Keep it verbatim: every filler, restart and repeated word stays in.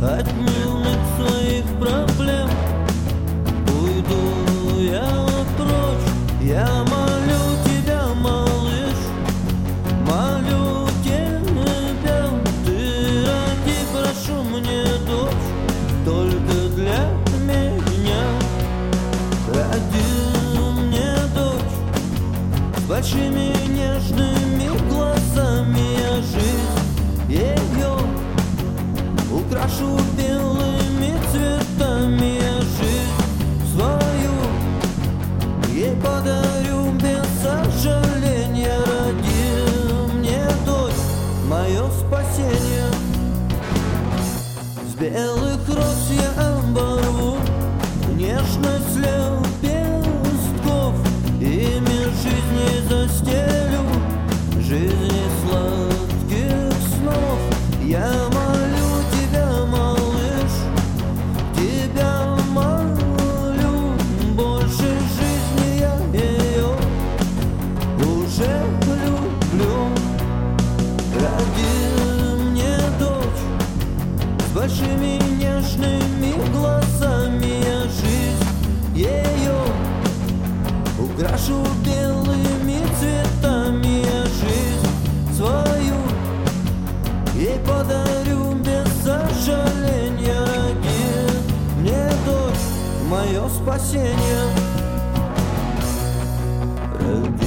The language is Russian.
от милых своих проблем. Уйду я прочь, я молю тебя, малыш, молю тебя, ты ради, прошу мне дочь, только для меня. Роди мне дочь с большими нежными глазами, я жизнь ее украшу белыми цветами, я жизнь свою ей подарю без сожаления. Роди мне дочь, мое спасение. С белых роз я оборву нежность лепестков, ими жизни застелю, жизни сладких снов. Я молю тебя, малыш, тебя молю, больше жизни я ее уже люблю. Роди мне дочь с большими нежными глазами, я жизнь ее украшу белыми цветами, я жизнь свою ей подарю без сожаления. Роди мне дочь, мое спасение. Роди